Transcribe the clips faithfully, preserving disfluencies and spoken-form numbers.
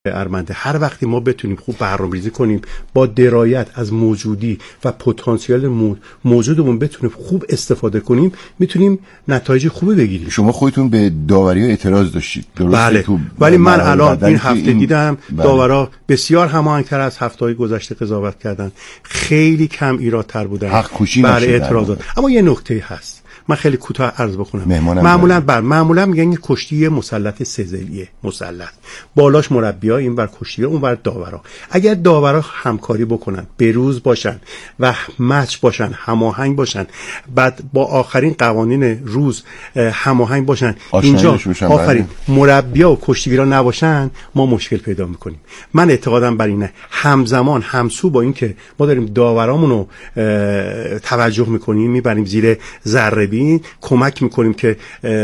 ارمنده هر وقتی ما بتونیم خوب برنامه‌ریزی کنیم، با درایت از موجودی و پتانسیل موجودمون بتونیم خوب استفاده کنیم، میتونیم نتایج خوبی بگیریم. شما خودتون به داوری‌ها اعتراض داشتید درسته؟ بله. تو ولی من الان این هفته این... دیدم بله. داورا بسیار هماهنگ‌تر از هفته‌های گذشته قضاوت کردن، خیلی کم ایرادتر بودن حق کوشی برای اعتراضات. اما یه نکته هست من خیلی کوتاه عرض بکنم. معمولا بر معمولا میگن کشتی مسلط سه‌ضلعیه، مسلط بالاش مربی‌ها، این بر کشتی اون بر داورا. اگر داورا همکاری بکنن، بروز باشن و مچ باشن، هماهنگ باشن، بعد با آخرین قوانین روز هماهنگ باشن، اینجا آخرین مربی‌ها و کشتیگیرا نباشن، ما مشکل پیدا میکنیم. من اعتقادم بر اینه همزمان همسو با این که ما داریم داورامون رو توجه میکنیم، میبریم زیر ذره بین، کمک میکنیم که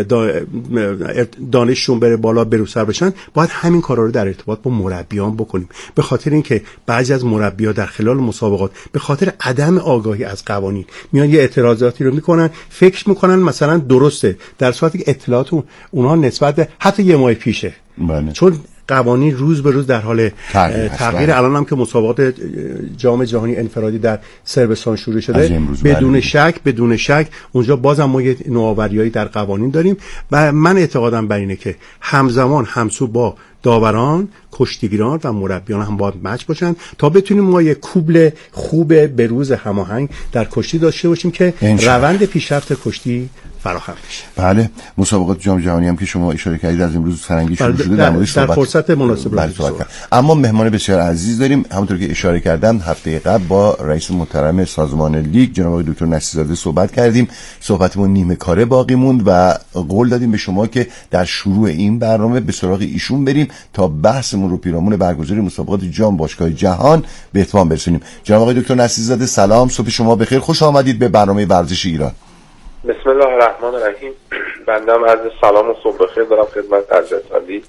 دانششون بره بالا، بروسر بشن، باید همین کارا رو در ارتباط با مربیان بکنیم. به خاطر اینکه بعضی از مربی‌ها در خلال مسابقات به خاطر عدم آگاهی از قوانین میان یه اعتراضاتی رو میکنن، فکر میکنن مثلا درسته، در صورتی که اطلاعات اونها نسبت به حتی یه ماه پیشه. بله. چون قوانین روز به روز در حال تغییر, تغییر. الان هم که مسابقات جام جهانی انفرادی در صربستان شروع شده، بدون بله. شک بدون شک اونجا بازم ما یه نوآوری‌هایی در قوانین داریم و من اعتقادم بر اینه که همزمان همسو با داوران، کشتیگیران و مربیان هم باید مچ باشن تا بتونیم ما یک کوبل خوب بروز هماهنگ در کشتی داشته باشیم که روند پیشرفت کشتی فراهم بشه. بله، مسابقات جام جهانی هم که شما اشاره کردید از امروز فرنگی شروع شده، در موردش در فرصت مناسب بله صحبت. اما مهمان بسیار عزیز داریم. همونطور که اشاره کردم هفته قبل با رئیس محترم سازمان لیگ جناب آقای دکتر نصیرزاده صحبت کردیم. صحبتمون نیمه کاره باقی موند و قول دادیم به شما که در شروع این برنامه به سراغ ایشون بریم تا بحثمون رو پیرامون برگزاری مسابقات جام باشگاه جهان به اتمام برسونیم. جناب آقای دکتر نصیرزاده سلام، صبح شما بخیر، خوش آمدید به برنامه ورزش ایران. بسم الله الرحمن الرحیم. بنده هم عرض سلام و صبح بخیر دارم خدمت حضرت عالی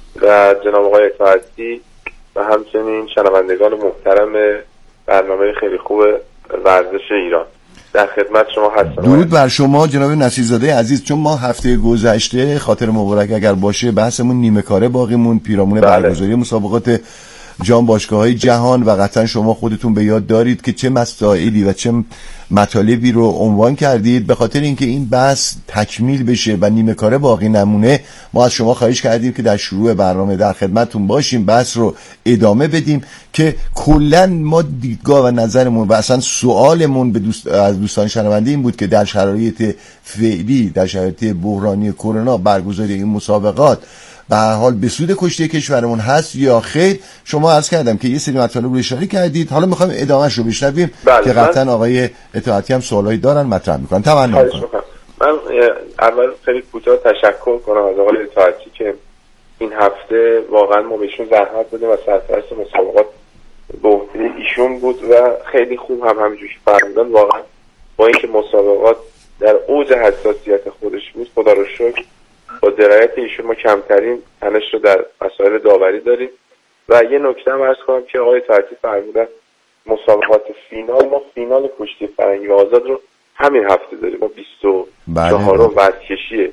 و جناب آقای اطاعتی و همچنین شنوندگان محترم برنامه خیلی خوب ورزش ایران. در خدمت شما هستم. درود بر شما جناب نصیرزاده عزیز. چون ما هفته گذشته خاطر مبارک اگر باشه بحثمون نیمه کاره باقی موند پیرامون بله. برگزاری مسابقات جام باشگاه‌های جهان و قطعا شما خودتون به یاد دارید که چه مسائلی و چه مطالبی رو عنوان کردید. به خاطر اینکه این بحث تکمیل بشه و نیمه کاره باقی نمونه، ما از شما خواهش کردیم که در شروع برنامه در خدمتتون باشیم، بحث رو ادامه بدیم که کلا ما دیدگاه و نظرمون و اصلا سوالمون به دوست از دوستان شنونده این بود که در شرایط فعلی، در شرایط بحرانی کرونا برگزاری این مسابقات به هر حال به سود کشتی کشورمون هست یا خیر. شما عرض کردم که یه سری مطالب رو اشاره کردید، حالا میخوایم ادامهش رو بشنویم که قطعا آقای اطاعتی هم سوالایی دارن مطرح میکنن. تمنا میکنم. من اول خیلی کوتاه تشکر کنم از آقای اطاعتی که این هفته واقعا ما بهشون زحمت دادیم و سرپرست مسابقات به عهده ایشون بود و خیلی خوب هم همینجوری فرمودن. واقعا با اینکه مسابقات در اوج حساسیت خودش بود، خدا رو شکر با درایت ایشون ما کمترین تنش رو در مسائل داوری داریم. و یه نکته هم عرض کنم که آقای اطاعتی فرمودن مسابقات فینال، ما فینال کشتی فرنگی و آزاد رو همین هفته داریم. ما بیست و چهارم ورزشکشی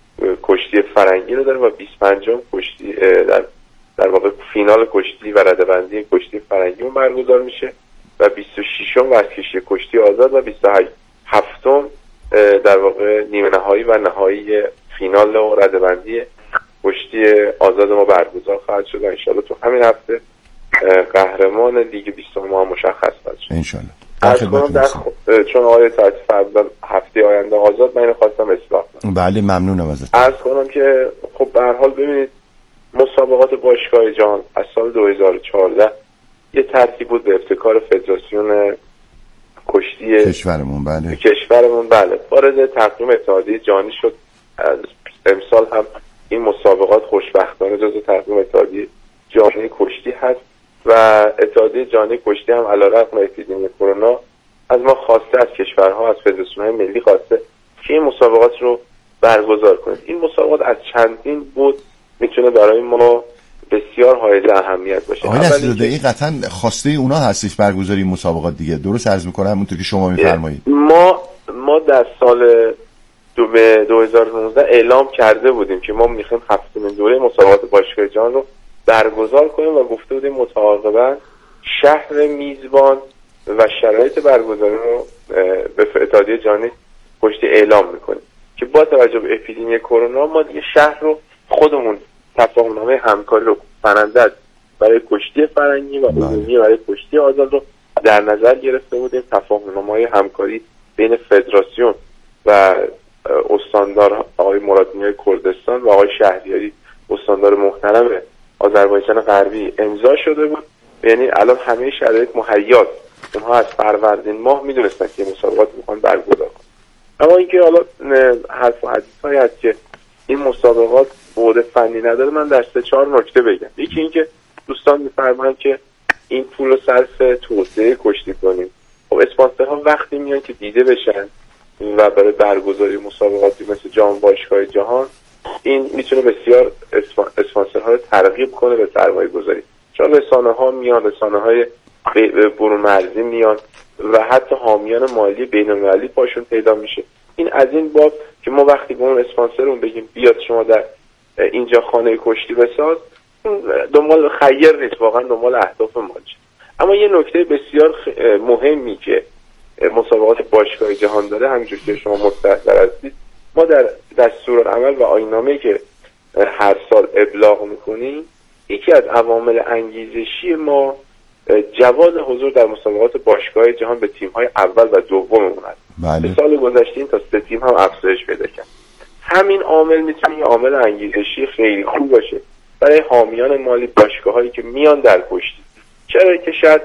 کشتی فرنگی رو داریم و بیست و پنجم کشتی در در واقع فینال کشتی و رده‌بندی کشتی فرنگی اون برگزار میشه و بیست و ششم ورزشکشی کشتی آزاد و بیست و هفتم در واقع نیمه نهایی و نهایی فینال و رده‌بندی کشتی آزاد ما برگزار خواهد شد و انشالله تو همین هفته قهرمان لیگ بیستم ما مشخص خواهد شد انشالله. از کنم در خ... چون آقای اطاعتی فرمودن هفته آینده آزاد، من اینو خواستم اصلاح کنم. بله ممنونم ازت. عرض کنم که خب به هر حال ببینید مسابقات باشگاه جهان از سال دو هزار و چهارده یه ترتیب بود به ابتکار فدراسیون کشتی کشورمون. بله کشورمون بله وارد تقویم اتحادیه جهانی شد. امسال هم این مسابقات خوشبختانه جزو تقویم اتحادیه جهانی کشتی هست و اتحادیه جهانی کشتی هم علیرغم اپیدمی کرونا از ما خواسته، از کشورها، از فدراسیون‌های ملی خواسته که این مسابقات رو برگزار کنید. این مسابقات از چندین بود میتونه برای ما بسیار حائز اهمیت باشه. آقای نصیرزاده این قطعا خواسته اونا هستش برگزاری مسابقات دیگه، درست عرض میکنم همونطور که شما میفرمایید؟ ما ما در سال دو به دو هزار و نوزده اعلام کرده بودیم که ما میخوایم هفتمین دوره مسابقات باشگاه جهان رو برگزار کنیم و گفته بودیم متعاقباً شهر میزبان و شرایط برگزاری رو به اتحادیه جهانی کشتی اعلام میکنیم که با توجه به اپیدمی کرونا ما دیگه شهر رو خودمون تفاهم‌نامه همکاری رو پرنده برای کشتی فرنگی و عمومی برای کشتی آزاد رو در نظر گرفته بودیم. تفاهم‌نامه همکاری بین فدراسیون و استاندار آقای مرادنیای کردستان و آقای شهریاری استاندار محترم آذربایجان غربی امضا شده بود. یعنی الان همه شرایط مهیاست. اونها از فروردین ماه میدونستن که مسابقات میخوان برگزار کنن. اما اینکه حالا حرف و حدیث‌هایی هست که این مسابقات بعد فنی نداره، من در سه چهار نکته بگم. یکی اینکه دوستان می‌فرمایند که این پول رو صرف توسعه کشتی کنیم. خب اسپانسرها وقتی میان که دیده بشن و برای برگزاری مسابقاتی مثل جام باشگاه جهان، این میتونه بسیار اسپانسرها رو ترغیب کنه به سرمایه گذاری، چون رسانه ها میان، رسانه های برون مرزی میان و حتی حامیان مالی بین المللی پاشون پیدا میشه. این از این باب که ما وقتی به اون اسپانسرمون بگیم بیاد شما در اینجا خانه کشتی بساز، دنبال خیر نیست، واقعا دنبال اهداف مالی. اما یه نکته بسیار مهمی که مسابقات باشگاه جهان داره، همونجور که شما مستحضر هستید، ما در دستورالعمل و آیین‌نامه‌ای که هر سال ابلاغ میکنیم، یکی از عوامل انگیزشی ما جواز حضور در مسابقات باشگاه جهان به تیم‌های اول و دوممون است. بله. سال گذشته این تا سه تیم هم افزایش پیدا کرد. همین عامل میتونه یه عامل انگیزشی خیلی خوب باشه برای حامیان مالی باشگاه‌هایی که میان در کشتی. چرا که شاید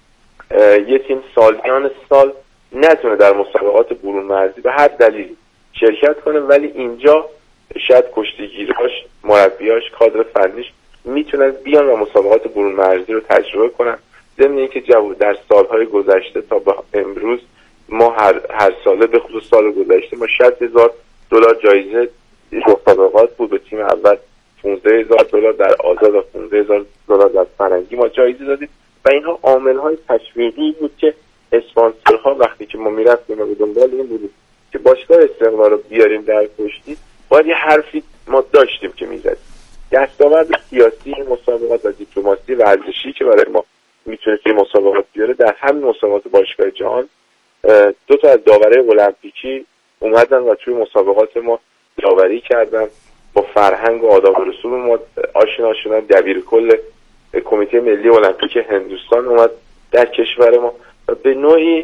یه تیم سالیان سال نتونه در مسابقات برون مرزی به هر دلیلی شرکت کنه، ولی اینجا شاید کشتیگیراش، مربیاش، کادر فنیش میتونن بیان و مسابقات برون مرزی رو تجربه کنن. ضمن اینکه جو در سالهای گذشته تا به امروز ما هر هر ساله، به خصوص سال گذشته، ما شصت هزار دلار جایزه مسابقات بود. به تیم اول پانزده هزار دلار در آزاد و پانزده هزار دلار در فرنگی ما جایزه دادیم و اینها عامل‌های تشویقی بود که اسپانسرها وقتی که ما میرفتیم و به دنبال این بودیم که باشگاه استقلال رو بیاریم در کشتی، باید یه حرفی ما داشتیم که میزدیم. دستاورد سیاسی مسابقات و دیپلماسی ورزشی که برای ما میتونست این مسابقات بیاره، در همین مسابقات باشگاه جهان دو تا از داورای المپیکی اومدن و توی مسابقات ما داوری کردن، با فرهنگ و آداب و رسوم ما آشنا شدن. دبیر کل کمیته ملی المپیک هندوستان اومد در کشور ما و به نوعی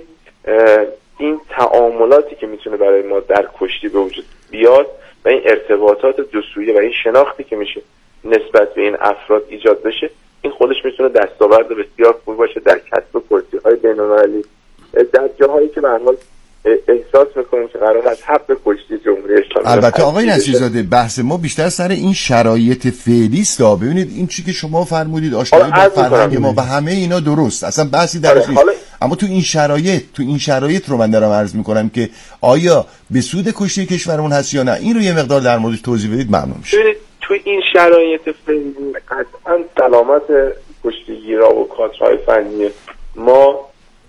این تعاملاتی که میتونه برای ما در کشتی به وجود بیاد و این ارتباطات دو سویه و این شناختی که میشه نسبت به این افراد ایجاد بشه، این خودش میتونه دستاورد بسیار خوبی باشه در کسب کرسی‌های بین‌المللی در جاهایی که به هر حال احساس میکنیم که قرار است حق کشتی جمهوری اسلامی. البته آقای نصیرزاده، بحث ما بیشتر سر این شرایط فعلی است. ببینید این چی که شما فرمودید، آشنایی با فرهنگ ما و همه اینا درست، اصلا بحثی درش نیست. اما تو این شرایط تو این شرایط رو من دارم عرض میکنم که آیا به سود کشتی کشورمون هست یا نه، این رو یه مقدار در موردش توضیح بدید ممنون میشه. ببینید تو این شرایط فعلی قطعا سلامت کشتیگیرا و کادرهای فنی ما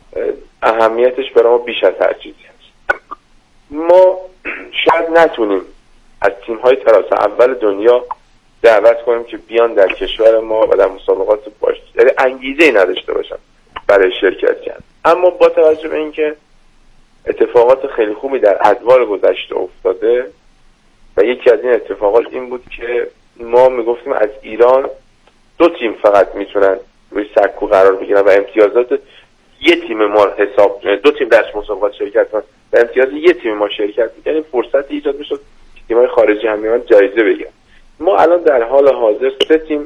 اهمیتش برای ما بیش از هر چیزی هست. ما شاید نتونیم از تیم‌های تراز اول دنیا دعوت کنیم که بیان در کشور ما و در مسابقات باشه، یعنی انگیزه‌ای نداشته باشن برای شرکت کردن. اما با توجه به اینکه اتفاقات خیلی خوبی در ادوار گذشته افتاده و یکی از این اتفاقات این بود که ما میگفتیم از ایران دو تیم فقط میتونن روی سکو قرار بگیرن و امتیازات یه تیم ما حساب، دو تیم در مسابقات شرکت کنن و امتیاز یه تیم ما شرکت می‌کنه، یعنی فرصتی ایجاد می‌شد که تیم‌های خارجی هم میان جایزه بگیرن. ما الان در حال حاضر سه تیم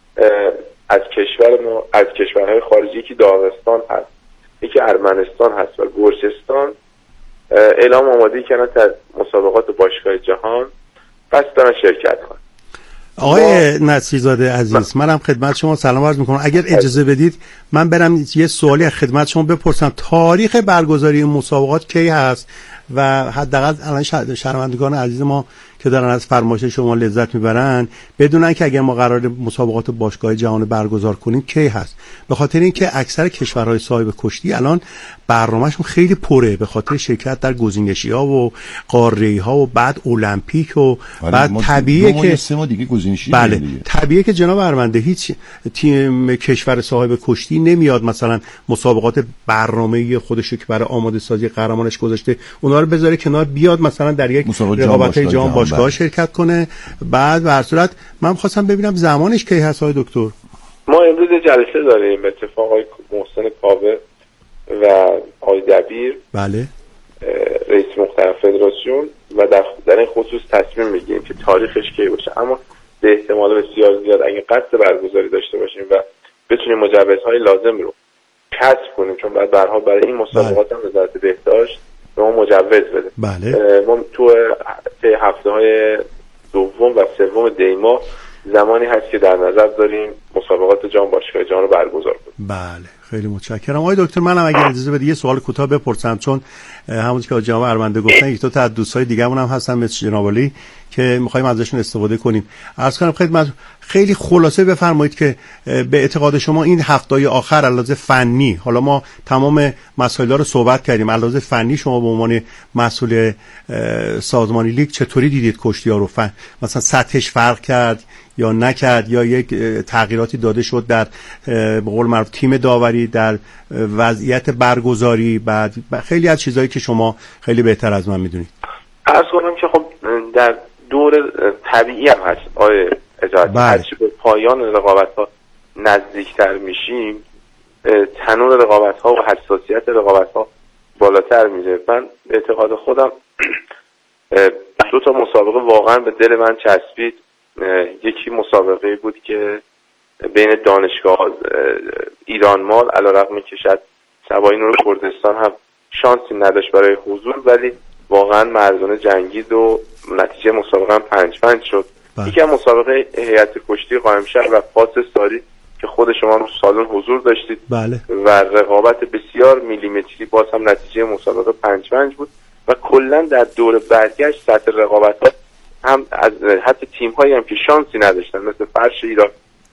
از کشور ما، از کشورهای خارجی که داغستان هست، یکی ارمنستان هست و گرجستان، اعلام آمادگی کردن در مسابقات باشگاه جهان پس دارن شرکت کنن. آقای نصیرزاده عزیز، منم خدمت شما سلام عرض میکنم. اگر اجازه بدید من برم یه سوالی از خدمت شما بپرسم. تاریخ برگزاری مسابقات کی هست و حداقل الان شنوندگان عزیز ما که دارن از فرمایش شما لذت میبرن بدونن که اگر ما قرار مسابقات باشگاه جهان برگزار کنیم کی هست. به خاطر اینکه اکثر کشورهای صاحب کشتی الان برنامه‌شون خیلی پره به خاطر شرکت در گزینشی‌ها و قاره‌ای‌ها و بعد المپیک و بعد طبیعیه که سه ماه دیگه گزینشی بله طبیعیه که جناب ارمنده هیچ تیم کشور صاحب کشتی نمیاد مثلا مسابقات برنامه‌ای خودش که برای آماده سازی قهرمانش گذاشته اونا رو بذاره کنار بیاد مثلا در یک رقابت جهان باشگاه شرکت کنه. بعد به هر صورت من خواستم ببینم زمانش کی هست آقای دکتر؟ ما امروز جلسه داریم به اتفاق آقای محسن کاوه و آقای دبیر بله رئیس محترم فدراسیون و در, در این خصوص تصمیم میگیریم که تاریخش کی باشه، اما به احتمال بسیار زیاد اگه قصد برگزاری داشته باشیم و بتونیم مجوزهای لازم رو کسب کنیم، چون بعد به هر حال برای این مسابقات هم وزارت بهداشت به ما مجوز بده. بله. ما تو هفته های دوم و سوم دی ماه زمانی هست که در نظر داریم مسابقات جهان باشگاه جهان رو برگزار کنیم. بله خیلی متشکرم آقای دکتر. منم اگر اجازه بدید یه سوال کوتاه بپرسم، چون همونطور که جناب ارمنده گفتن یک دو تا از دوستای دیگه‌مون هم هستن مثل جناب علی که می‌خوایم ازشون استفاده کنیم. عرض کنم خدمت خیلی خلاصه بفرمایید که به اعتقاد شما این هفته‌های آخر علاوه فنی، حالا ما تمام مسائل رو صحبت کردیم، علاوه فنی شما به عنوان مسئول سازمانی لیگ چطوری دیدید کشتی‌ها رو؟ فن مثلا سطحش فرق کرد یا نکرد، یا یک تغییراتی داده شد در به قول معروف تیم داوری، در وضعیت برگزاری، بعد خیلی از چیزایی که شما خیلی بهتر از من میدونید. عرض کنم که خب در دور طبیعی هم هست آقای اجازه، هرچی به پایان رقابت ها نزدیکتر میشیم تنور رقابت ها و حساسیت رقابت ها بالاتر میره. من به اعتقاد خودم دو تا مسابقه واقعا به دل من چسبید. یکی مسابقه بود که بین دانشگاه ایران مال، علیرغم که شاید سبایی نور کردستان هم شانسی نداشت برای حضور، ولی واقعا مردانه جنگید و نتیجه مسابقه هم پنج پنج شد. یکی هم مسابقه هیئت کشتی قائمشهر و پاس ساری که خود شما تو سالن حضور داشتید. بله. و رقابت بسیار میلیمتری، باز هم نتیجه مسابقه پنج پنج بود و کلا در دور برگشت سطح رقابت ها هم از حتی تیم هایی هم که شانسی نداشتن مثل فرش ایران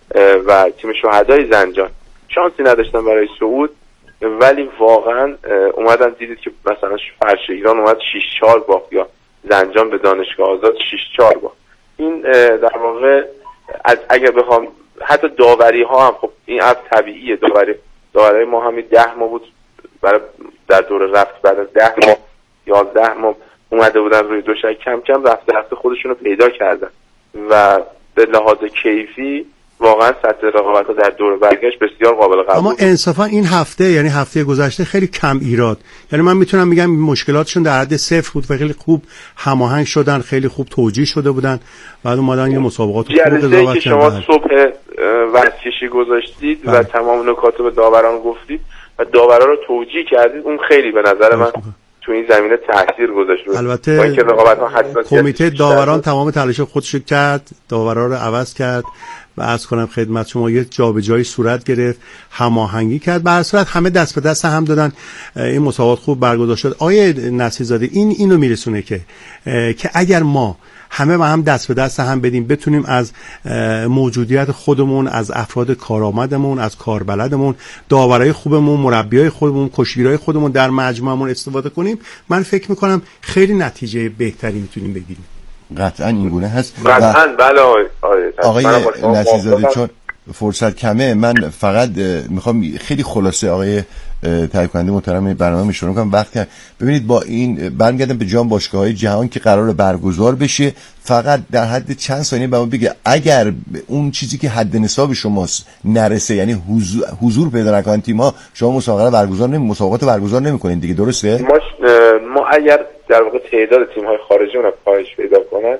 و تیم شهدای زنجان شانسی نداشتن برای صعود، ولی واقعا اومدن دیدید که مثلا فرش ایران اومد شش چهار باخت یا زنجان به دانشگاه آزاد شش چهار باخت. این در واقع اگر بخوام حتی داوری ها هم، خب این امر طبیعیه، داوری داوری ما همین ده ماه بود برای در دور رفت، بعد از ده ماه یازده ماه اومده بودن روی دوشک، کم کم رفته رفته خودشون رو پیدا کردن و به لحاظ کیفی واقعا سطح رقابت ها در دور برگشت بسیار قابل قبول. اما انصافا این هفته، یعنی هفته گذشته خیلی کم ایراد، یعنی من میتونم بگم مشکلاتشون در حد صفر بود و خیلی خوب هماهنگ شدن، خیلی خوب توجیه شده بودن، بعد اومدن یه مسابقات خوب قضاوت کردن. که شما صبح ورزشی گذاشتید و تمام نکات رو به داوران گفتید و داورا رو توجیه کردید، اون خیلی به نظر من تو این زمینه تاثیر گذاشت. البته کمیته داوران تمام تلاش خودش کرد، داورا رو عوض کرد و عرض کنم خدمت شما یه جابجایی صورت گرفت، هماهنگی کرد، به هر صورت همه دست به دست هم دادن، این مسابقات خوب برگزار شد. آیه نصیرزاده این اینو میرسونه که که اگر ما همه با هم دست به دست هم بدیم بتونیم از موجودیت خودمون، از افراد کارآمدمون، از کاربلدمون، داورای خوبمون، مربیای خودمون، کشتیگیرای خودمون در مجموعمون استفاده کنیم، من فکر میکنم خیلی نتیجه بهتری میتونیم بگیریم. قطعا این گونه هست. قطعا بله آقای نصیرزاده، چون فرصت کمه من فقط میخوام خیلی خلاصه آقای تهیه کننده محترم برنامه میشورم کنم وقت. ببینید با این برمیگردم به جام باشگاه‌های جهان که قرار برگزار بشه، فقط در حد چند ثانیه به ما بگه اگر اون چیزی که حد نصاب شماست نرسه، یعنی حضور, حضور پیدا نکنن تیم‌ها، شما مسابقه برگزار نمی مسابقات برگزار نمی‌کنین دیگه، درسته؟ ما ما اگر در واقع تعداد تیم‌های خارجی اون کاهش پیدا کنن،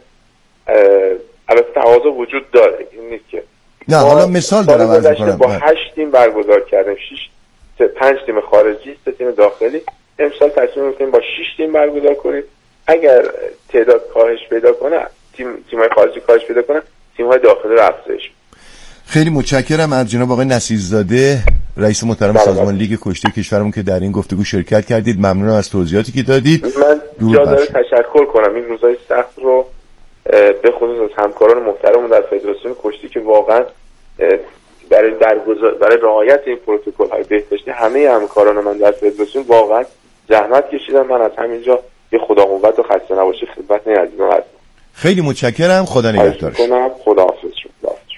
البته تقاضا وجود داره، این نیست که نه. حالا مثال دارم عرض می‌کنم، با هشت تیم برگزار کردیم، شش پنج تیم خارجی، سه تیم داخلی. امسال تصمیم گرفتیم با شش تیم برگزار کنیم. اگر تعداد کاهش پیدا کنه، تیم تیم‌های خارجی کاهش پیدا کنه، تیم‌های داخلی رو افزایش. خیلی متشکرم از جناب آقای نصیرزاده، رئیس محترم سازمان لیگ کشتی کشورمون که در این گفتگو شرکت کردید. ممنونم از توضیحاتی که دادید. من جا داره تشکر کنم، این روزای سخت رو به خصوص از همکاران محترمون در فدراسیون کشتی که واقعا برای برگزار برای رعایت این پروتکل‌های بهداشتی همه همکاران من در فدراسیون واقعا زحمت کشیدن. من از همینجا یه خدا قوت و خسته نباشی خدمت عزیزان هستم. خیلی متشکرم. خدا نگهدارش. خدا حافظ شما.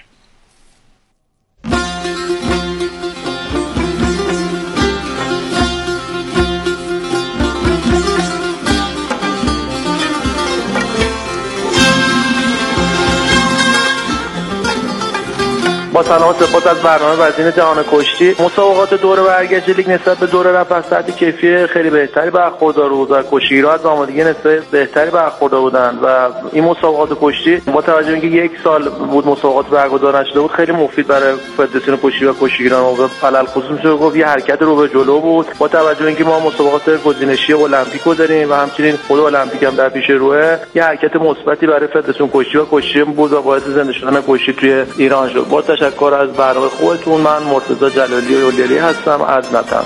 با سلام و سپاس از برنامه وزین جهان کشتی. مسابقات دوره برگشت لیگ نسبت به دوره رفت از سطح کیفی خیلی بهتری برخوردار بود و کشتیگیرها از آمادگی نسبت بهتری برخوردار بودند و این مسابقات کشتی با توجه به اینکه یک سال بود مسابقات برگزار نشده بود خیلی مفید برای فدراسیون کشتی و کشتیگیران و علل خصوص میشه گفت یه حرکت رو به جلو بود با توجه به اینکه ما مسابقات گزینشی المپیکو داریم و همچنین خود المپیک هم در پیش روه یه حرکت مثبتی برای فدراسیون کشتی و کشتی بود و باعث زنده شدن کشتی توی ایران شد. با تشکر از برنامه خودتون. من مرتضی جلالی و اولیالی هستم از نتن.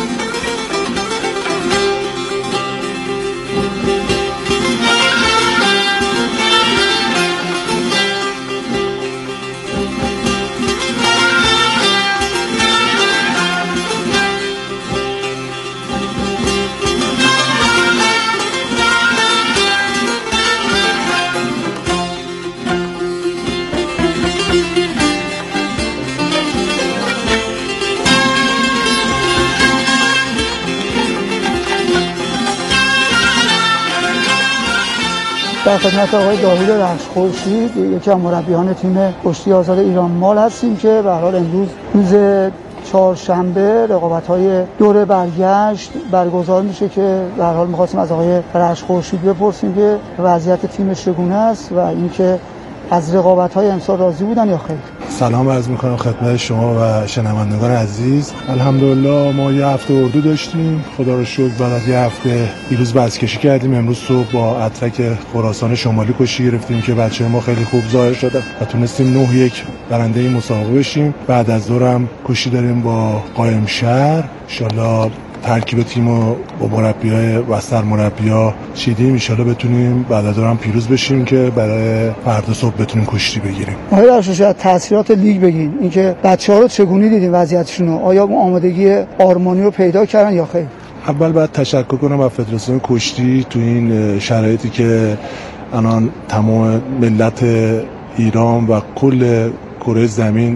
در خدمت آقای داوود رخش‌خورشید یکی از مربیان تیم کشتی آزاد ایران مال هستیم که به هر حال امروز روز چهارشنبه رقابت‌های دوره برگشت برگزار میشه که به هر حال می‌خواستیم از آقای رخش‌خورشید بپرسیم که وضعیت تیمش چگونه است و اینکه از رقابت‌های امسال راضی بودن یا خیر. سلام عرض می‌کنم خدمت شما و شنوندگان عزیز. الحمدلله ما یه هفته اردو داشتیم، خدا رو شکر. بعد از یه هفته دیروز بازکشی کردیم. امروز صبح با اترک خراسان شمالی کشتی گرفتیم که بچه‌ها ما خیلی خوب ظاهر شدن و تونستیم نه یک برنده این مسابقه بشیم. بعد از دورم کشتی داریم با قائم شهر. ان شاءالله ترکیب تیمو با مربیای و سرمربی‌ها چیدیم، ان شاءالله بتونیم بعد از دورم پیروز بشیم که برای فردا صبح بتونیم کشتی بگیریم. آقای رخش‌خورشید از تاثیرات لیگ بگین، اینکه بچه‌ها رو چگونه دیدین وضعیتشون رو؟ آیا آمادگی آرمانی رو پیدا کردن یا خیر؟ اول باید تشکر کنم از فدراسیون کشتی تو این شرایطی که الان تمام ملت ایران و کل کره زمین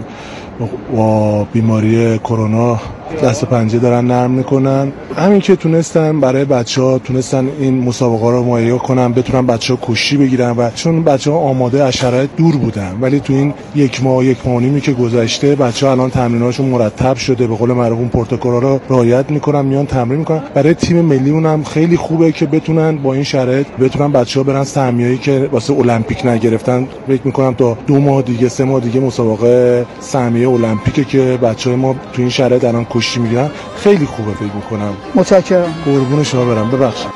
با بیماری کرونا دست پنجه دارن نرم میکنن. همین که تونستن برای بچه‌ها تونستن این مسابقه رو مهیا کنن، بتونن بچه‌ها کشتی بگیرن و چون بچه‌ها آماده از شرایط دور بودن، ولی تو این یک ماه یک ماه و نیمی که گذشته بچه‌ها الان تمریناشون مرتب شده، به قول معروف اون پروتکل‌ها رو رعایت میکنن، میان تمرین میکنن. برای تیم ملیمون هم خیلی خوبه که بتونن با این شرایط بتونن بچه‌ها برن سهمیه‌ای که واسه المپیک نگرفتن. فکر میکنم تا دو ماه دیگه سه ماه دیگه مسابقه سهمیه المپیکه که بچه‌های ما تو این شرایط الان کشتی میگیرن. خیلی خوبه فکر میکنم. متشکرم. قربون شما برم. ببخشید.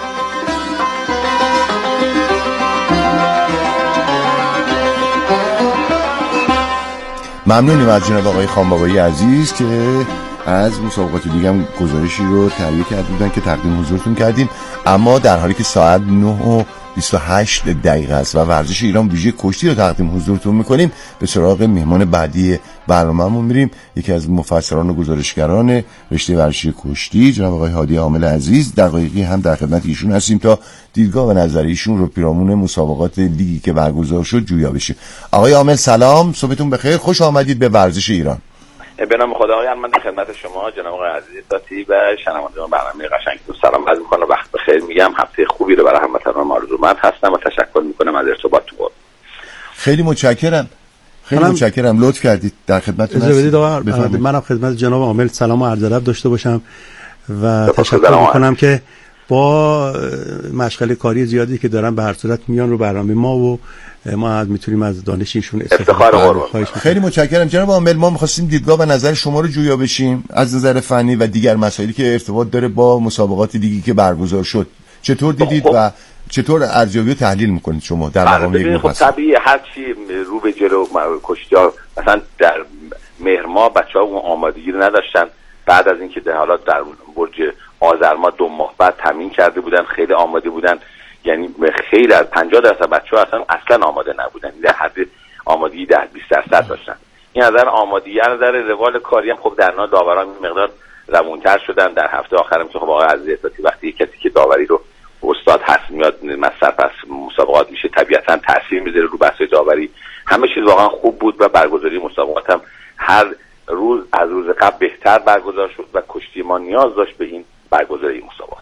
ممنونیم از جناب آقای خانبابایی عزیز که از مسابقات دیگه هم گزارشی رو تهیه کرده بودن که تقدیم حضورتون کردیم. اما در حالی که ساعت نه و بیست و هشت دقیقه است و ورزش ایران ویژه کشتی رو تقدیم حضورتون میکنیم، به سراغ مهمان بعدی برنامه‌مون میریم. یکی از مفسران و گزارشگران رشته ورزشی کشتی جناب آقای هادی عامل عزیز، دقایقی هم در خدمت ایشون هستیم تا دیدگاه و نظر ایشون رو پیرامون مسابقات لیگی که برگزار شد جویا بشه. آقای عامل سلام، صبحتون بخیر، خوش آمدید به ورزش ایران. به نام خداوند من خدمت شما جناب آقای عزیز ذاتی و شنوندگان برنامه قشنگ تو سلام عرض می‌کنم، وقت بخیر میگم، هفته خوبی رو برای هموطنان آرزومند هستم و تشکر می‌کنم از ارتباطتون. خیلی متشکرم. خیلی متشکرم، لطف کردید. در خدمتتون هستم. منم خدمت جناب عامل سلام و عرض ادب داشته باشم و تشکر می‌کنم که با مشغله کاری زیادی که دارن به هر صورت میان رو برنامه ما و ما از میتونیم از دانش ایشون استفاده کنیم. خیلی متشکرم جناب عامل. ما می‌خواستیم دیدگاه و نظر شما رو جویا بشیم از نظر فنی و دیگر مسائلی که ارتباط داره با مسابقات دیگه که برگزار شد. چطور دیدید خب. و چطور ارزیابی و تحلیل میکنید شما در مقام یک مفصل؟ خب طبیعی هر چی رو به جلو کشتی‌ها مثلا در مهر ماه بچه‌ها اون آمادگی رو نداشتن، بعد از اینکه در حالا در برج آذر ماه دو ماه بعد تامین کرده بودن، خیلی آماده بودن، یعنی خیلی از پنجاه درصد بچه‌ها اصلا اصلا آماده نبودن، در حد آمادگی ده بیست درصد داشتن. این از نظر آمادگی، از نظر روال کاری هم خب در نهایت داوران این مقدار روونتر شدن. در هفته آخرم که خب آقای عزیزی احساسی وقتی کسی که داوری رو استاد هست میاد مصرف از مسابقات میشه، طبیعتا تاثیر میذاره رو بحث داوری. همه چیز واقعا خوب بود و برگزاری مسابقات هم هر روز از روز قبل بهتر برگزار شد و کشتی ما نیاز داشت به این برگزاری مسابقات.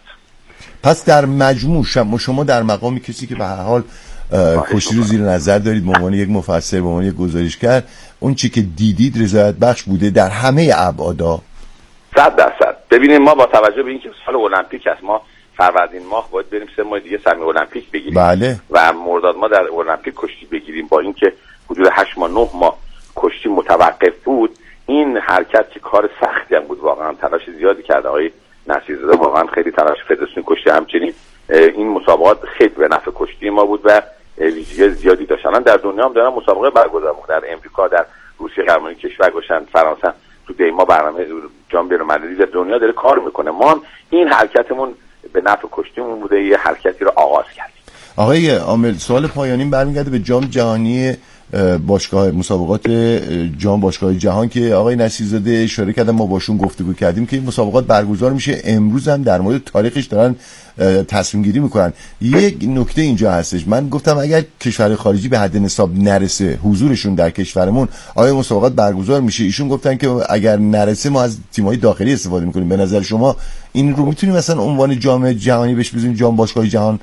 پس در مجموع شما در مقامی کسی که به هر حال کشتی رو زیر نظر دارید به عنوان یک مفسر، به عنوان یک گزارشگر، اون چی که دیدید رضایت بخش بوده در همه ابعادا؟ صد درصد. ببینید ما با توجه به اینکه سال المپیک است، ما فروردین ماه باید بریم سه ماه دیگه سهمیه المپیک بگیریم. بله. و مرداد ما در المپیک کشتی بگیریم. با اینکه حدود هشت ماه نه ماه کشتی متوقف بود، این حرکت که کار سختی هم بود، واقعا تلاش زیادی کرد آقای نصیرزاده، واقعا خیلی تلاش فدراسیون کشتی. همچنین این مسابقات خیلی به نفع کشتی ما بود و ویژگی زیادی داشتن. در دنیا هم دارن مسابقه برگزار می‌کنن، در امریکا، در روسیه، قهرمانی کشور گشتن، فرانسه تو دیما برنامه جام بین‌المللی در دنیا داره کار میکنه. ما هم این حرکتمون به نفع کشتیمون بوده، یه حرکتی رو آغاز کردیم. آقای عامل، سوال پایانی برمیگرده به جام جهانی باشگاه مسابقات جام باشگاه جهان که آقای نصیرزاده اشاره کردن، ما باشون گفتگو کردیم که این مسابقات برگزار میشه. امروز هم در مورد تاریخش دارن تصمیم گیری میکنن. یک نکته اینجا هستش، من گفتم اگر کشور خارجی به حد نصاب نرسه حضورشون در کشورمون آیا مسابقات برگزار میشه؟ ایشون گفتن که اگر نرسه ما از تیم‌های داخلی استفاده میکنیم. به نظر شما این رو میتونیم مثلا عنوان جام جهانی بهش بزنیم، جام باشگاه جهان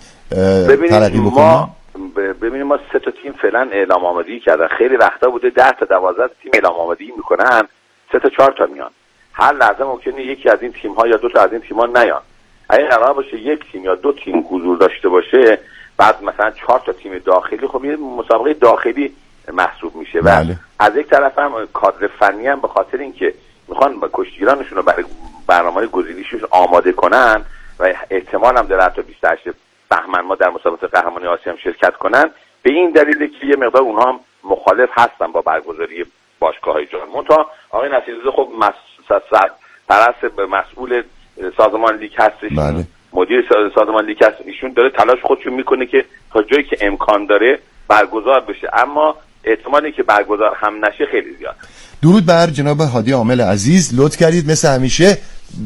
ترقی بکنیم؟ ببینیم ما سه تا تیم فعلا اعلام آمادگی کردن. خیلی وقتا بوده ده تا دوازده تیم اعلام آمادگی میکنن، سه تا چهار تا میان. هر لحظه ممکنه یکی از این تیم ها یا دو تا از این تیم ها نیان. اگه قرار باشه یک تیم یا دو تیم حضور داشته باشه، بعد مثلا چهار تا تیم داخلی، خب این مسابقه داخلی محسوب میشه. و بله. از یک طرف هم کادر فنی هم به خاطر اینکه میخوان کشتیگیرانشون رو برای برنامه‌های گزینشیش آماده کنن و احتمال هم داره حتی بیست و هشت بهمن ما در مسابقات قهرمانی آسیا هم شرکت کنن، به این دلیل که یه مقدار اونها هم مخالف هستن با برگزاری باشگاه‌های جهان. منتها آقای نصیرزاده خب مسئول پرست مسئول سازمان لیگ هستش، بله. مدیر سازمان لیگ هست، ایشون داره تلاش خودشون میکنه که تا جایی که امکان داره برگزار بشه، اما احتمالی که برگزار هم نشه خیلی زیاد. درود بر جناب هادی عامل عزیز، لطف کردید مثل همیشه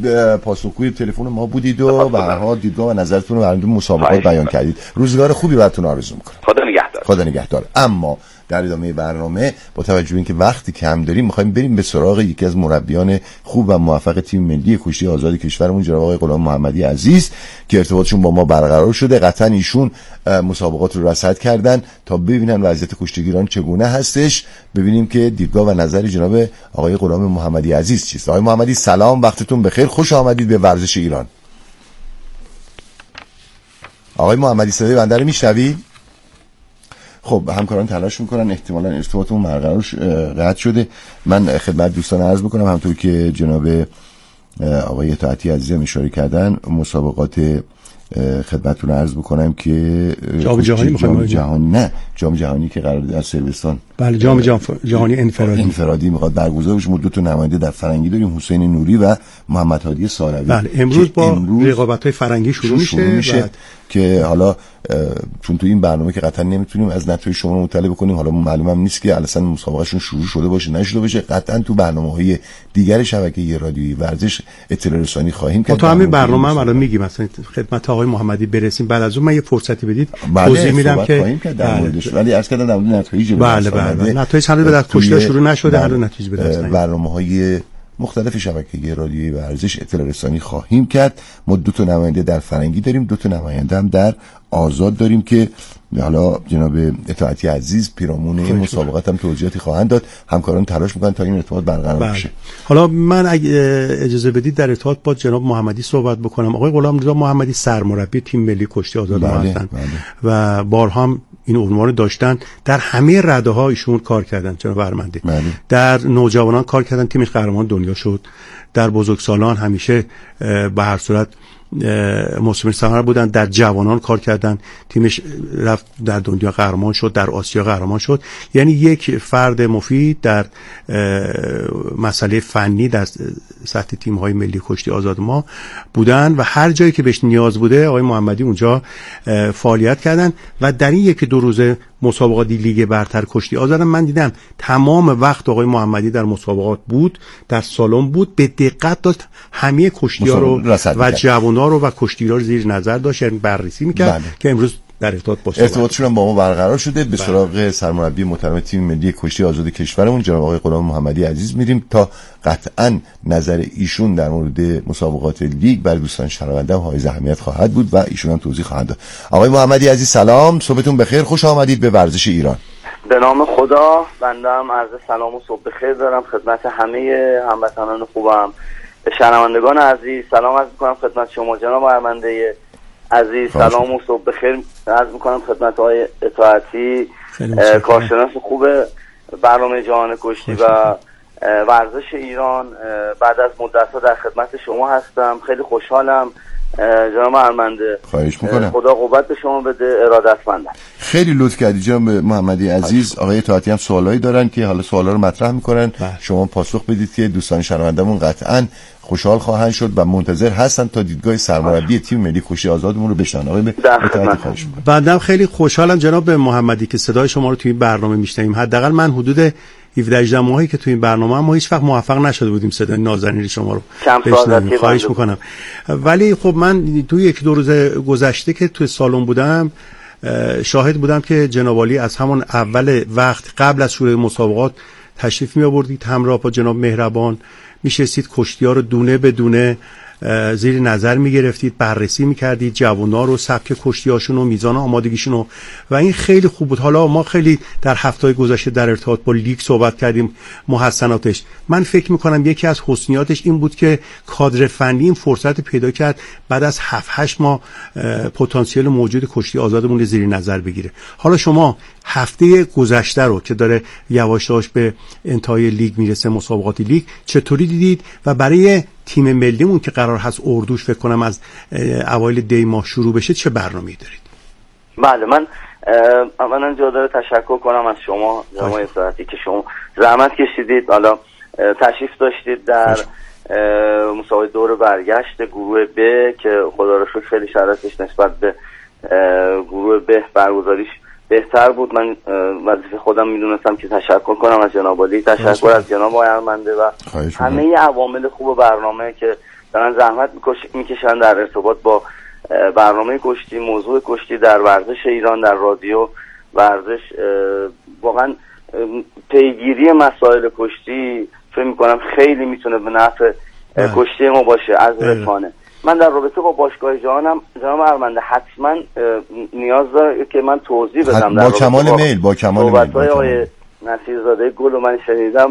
پاسخگوی تلفن ما بودید و به هر حال دیدگاه و نظرتون رو در مورد مسابقات بیان کردید. روزگار خوبی براتون آرزو می‌کنم. خدا نگهدار. خدا نگهدار. اما در ادامه برنامه با توجه به اینکه وقتی کم داریم می‌خوایم بریم به سراغ یکی از مربیان خوب و موفق تیم ملی کشتی آزاد کشورمون، جناب آقای غلام محمدی عزیز که ارتباطشون با ما برقرار شده. قطعاً ایشون مسابقات رو رصد کردن تا ببینن وضعیت کشتیگیران چگونه هستش، ببینیم که دیدگاه و نظر جناب آقای غلام محمدی عزیز چیست. آقای محمدی سلام، وقتتون بخیر، خوش آمدید به ورزش ایران. آقای محمدی صدای بنده رو میشنوید؟ خب همکاران تلاش میکنن، احتمالاً ارتباطمون برقرار قطع شده. من خدمت دوستان عرض بکنم همونطور که جناب آقای اطاعتی عزیزم اشاره کردن، مسابقات خدمتتون عرض بکنم که جام جهانی میخوایم جهان نه جام جهانی که قرار در صربستان، بله جام جهانی انفرادی انفرادی میخواد برگزار بشه. ما دو تا نماینده در فرنگی داریم، حسین نوری و محمد هادی ساروی. بله امروز با رقابت‌های فرنگی شروع میشه, میشه بعد... که حالا چون تو این برنامه که قطعا نمیتونیم از نتایج شما مطلع بکنیم، حالا معلومم نیست که اصلا مسابقهشون شروع شده باشه نشده باشه، قطعا تو برنامه‌های دیگر شبکه رادیویی ورزش اطلاع رسانی خواهیم کرد. تو همین برنامه هم الان میگیم مثلا خدمت آقای محمدی برسیم، بعد از اون من یه فرصتی بدید توضیح میدم که ولی عرض کردم در مورد نتایج بله بله نتایج هنوز به کشته شروع نشده، هنوز نتیجه بده. برنامه‌های مختلف شبکه رادیویی ورزش اطلاع رسانی خواهیم کرد. ما دو تا نماینده در فرنگی داریم، دو تا نماینده هم در آزاد داریم که حالا جناب اطاعتی عزیز پیرامون این مسابقات هم توضیحاتی خواهند داد. همکاران تلاش میکنن تا این ارتباط برقرار بشه. حالا من اگه اجازه بدید در ارتباط با جناب محمدی صحبت بکنم. آقای غلام رضا محمدی سرمربی تیم ملی کشتی آزاد ما هستند و بارها هم این عنوان داشتن، در همه رده‌ها ایشون کار کردن جناب ارمندی. در نوجوانان کار کردن، تیمش قهرمان دنیا شد. در بزرگسالان همیشه به هر صورت مسلمان ثمر بودن. در جوانان کار کردن، تیمش رفت در دنیا قهرمان شد، در آسیا قهرمان شد. یعنی یک فرد مفید در مسئله فنی، در سطح تیم‌های ملی کشتی آزاد ما بودن و هر جایی که بهش نیاز بوده آقای محمدی اونجا فعالیت کردن و در این یکی دو روز مسابقات لیگ برتر کشتی آزاد من دیدم تمام وقت آقای محمدی در مسابقات بود، در سالن بود، به دقت داشت همه کشتی‌ها رو و جوان‌ها رو و کشتی‌ها رو زیر نظر داشت، یعنی بررسی می‌کرد بله. که امروز در ارتباط باشه. ارتباطشون هم با ما برقرار شده. به سراغ سرمربی محترم تیم ملی کشتی آزاد کشورمون جناب آقای غلام محمدی عزیز میریم تا قطعاً نظر ایشون در مورد مسابقات لیگ برای دوستان شنونده حائز اهمیت خواهد بود و ایشون هم توضیح خواهند داد. آقای محمدی عزیز سلام، صبحتون بخیر، خوش آمدید به ورزش ایران. به نام خدا، بنده هم عرض سلام و صبح بخیر دارم خدمت همه هموطنان خوبم. شنوندگان عزیز سلام عرض می‌کنم خدمت شما جناب ارمنده عزیز، سلام و صبح بخیر عرض میکنم خدمت های اطاعتی کارشناس خوب برنامه جهان کشتی و ورزش ایران. بعد از مدت ها در خدمت شما هستم، خیلی خوشحالم جناب ارمنده. خواهش میکنم. خدا قوت به شما بده، ارادتمندم. خیلی لطف کردید جناب محمدی عزیز. آقای اطاعتی هم سوالایی دارن که حالا سوالا رو مطرح میکنن، شما پاسخ بدید که دوستان شنوندمون قطعاً خوشحال خواهند شد و منتظر هستن تا دیدگاه سرمربی تیم ملی کشتی آزادمون رو بشنون. آقای خواهش می‌کنم. بعدم خیلی خوشحالم جناب محمدی که صدای شما رو توی این برنامه میشنویم. حداقل من حدود هفده هجده ماهی که توی این برنامه ما هیچ وقت موفق نشده بودیم صدای نازنین شما رو بشنویم. خواهش میکنم. ولی خب من توی یک دو روز گذشته که توی سالن بودم شاهد بودم که جناب عالی از همون اول وقت قبل از شروع مسابقات تشریف می آوردید همراه با جناب مهربان، میشستید کشتی‌ها رو دونه به دونه زیر نظر میگرفتید، بررسی میکردید جوونا رو، سبک کشتی‌هاشون و میزان آمادگیشون رو و این خیلی خوب بود. حالا ما خیلی در هفته‌های گذشته در ارتباط با لیگ صحبت کردیم، محسناتش. من فکر میکنم یکی از حسنیاتش این بود که کادر فنی این فرصت پیدا کرد بعد از هفت هشت ماه پتانسیل موجود کشتی آزادمون رو زیر نظر بگیره. حالا شما هفته گذشته رو که داره یواش یواش به انتهای لیگ میرسه، مسابقات لیگ، چطوری دیدید و برای تیم ملیمون که قرار هست اردوش فکر کنم از اوایل دی ماه شروع بشه چه برنامه‌ای دارید؟ بله، من اولا جا داره تشکر کنم از شما جناب اطاعتی که شما زحمت کشیدید، حالا تشریف داشتید در مسابقه دور برگشت گروه ب که خدا رو شکر خیلی شرایطش نسبت به گروه ب برگزاریش بهتر بود. من وظیفه خودم میدونستم که تشکر کنم از جناب عالی، تشکر از جناب آقای ارمنده و همه عوامل خوب برنامه که دارن زحمت میکشن در ارتباط با برنامه کشتی، موضوع کشتی در ورزش ایران، در رادیو ورزش. واقعا پیگیری مسائل کشتی فکر میکنم خیلی میتونه به نفع کشتی ما باشه از رسانه. من در رابطه با باشگاه جهانم جناب ارمنده حتما نیاز داره که من توضیح بدم با کمال میل با کمال میل صحبت‌های آقای نصیرزاده گل رو من شنیدم،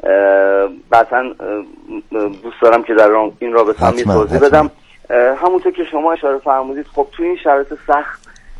قطعا دوست دارم که در این رابطه هم توضیح بدم. همونطور که شما اشاره فرمودید، خب توی این شرایط سخت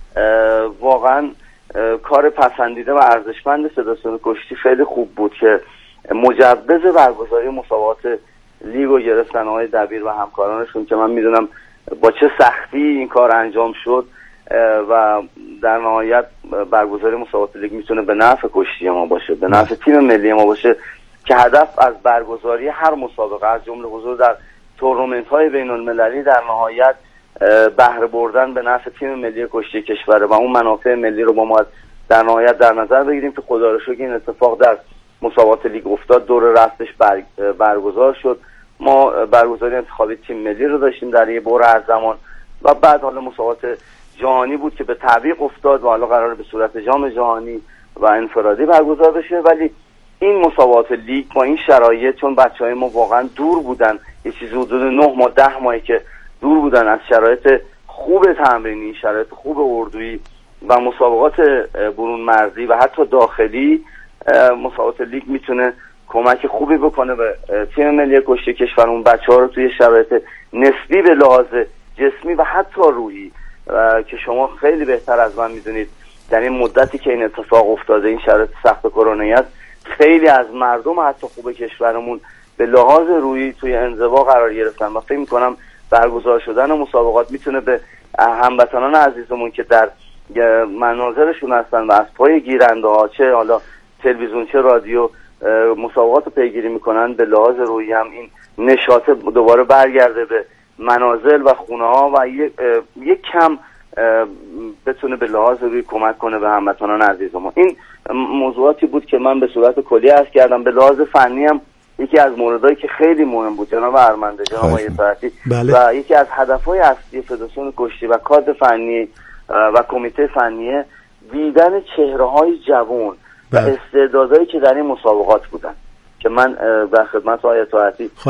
واقعا کار پسندیده و ارزشمند فدراسیون کشتی خیلی خوب بود که مجوز برگزاری مسابقات لیگو گرفتن آقای دبیر و همکارانشون که من میدونم با چه سختی این کار انجام شد و در نهایت برگزاری مسابقات لیگ میتونه به نفع کشتی ما باشه، به نفع تیم ملی ما باشه که هدف از برگزاری هر مسابقه از جمله حضور در تورنمنت های بین المللی در نهایت بهره بردن به نفع تیم ملی کشتی کشوره و اون منافع ملی رو با ما در نهایت در نظر بگیریم که خدا رو شکر این اتفاق در مسابقات لیگ افتاد، دور رفتش بر... برگزار شد. ما برگزاری انتخابی تیم ملی رو داشتیم در یه بره از زمان و بعد حالا مسابقات جهانی بود که به تعویق افتاد و حالا قراره به صورت جام جهانی و انفرادی برگزار بشه. ولی این مسابقات لیگ با این شرایط، چون بچهای ما واقعا دور بودن، یه چیزی حدود نه ماه ده ماهی که دور بودن از شرایط خوب تمرینی، شرایط خوب اردویی و مسابقات برون مرزی و حتی داخلی، مسابقات لیگ میتونه کمک خوبی بکنه به تیم ملی کشتی کشورمون، بچه‌ها رو توی شرایط نسبی به لحاظ جسمی و حتی روحی که شما خیلی بهتر از من میدونید در این مدتی که این اتفاق افتاده، این شرایط سخت کرونایی است، خیلی از مردم حتی خوب کشورمون به لحاظ روحی توی انزوا قرار گرفتن و فکر می‌کنم برگزار شدن مسابقات میتونه به هموطنان عزیزمون که در مناظرشون هستن و از پای گیرنده ها، چه حالا تلویزیون چه رادیو، مسابقات رو پیگیری میکنن به لحاظ روحی هم این نشاط دوباره برگرده به منازل و خونه ها و یک, یک کم بتونه به لحاظ روی کمک کنه به هموطنان عزیز ما. این موضوعاتی بود که من به صورت کلی عرض کردم. به لحاظ فنی هم یکی از موردهایی که خیلی مهم بود جناب ارمنده، جناب آقای اطاعتی، بله. و یکی از هدفهای اصلی فدراسیون کشتی و کادر فنی و کمیته فنی دیدن چهره‌های جوان و استعدادهایی که در این مسابقات بودن که من در خدمت آقای اطاعتی